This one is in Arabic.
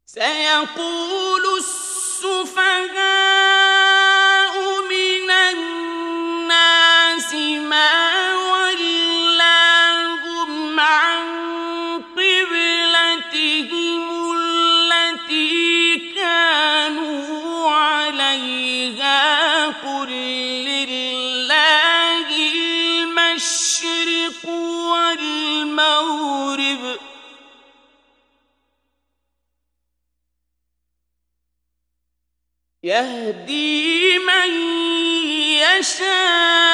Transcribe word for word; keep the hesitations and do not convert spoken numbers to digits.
سيقول السفهاء من الناس ما ولاهم عن قبلتهم التي كانوا عليها قل لله المشرق والمغرب يهدي من يشاء